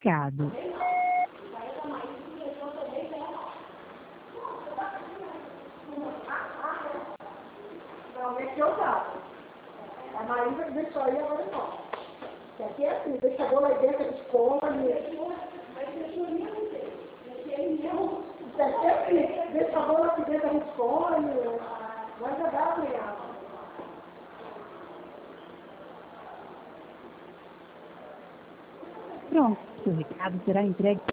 recado. Não, é que eu tava. A Maísa deixou aí, agora não. Que aqui é assim, deixa a bola aí dentro, eles comem. Isso aqui é assim, deixa a bola aqui dentro, eles comem. Vai jogar, mulher. Pronto, seu recado será entregue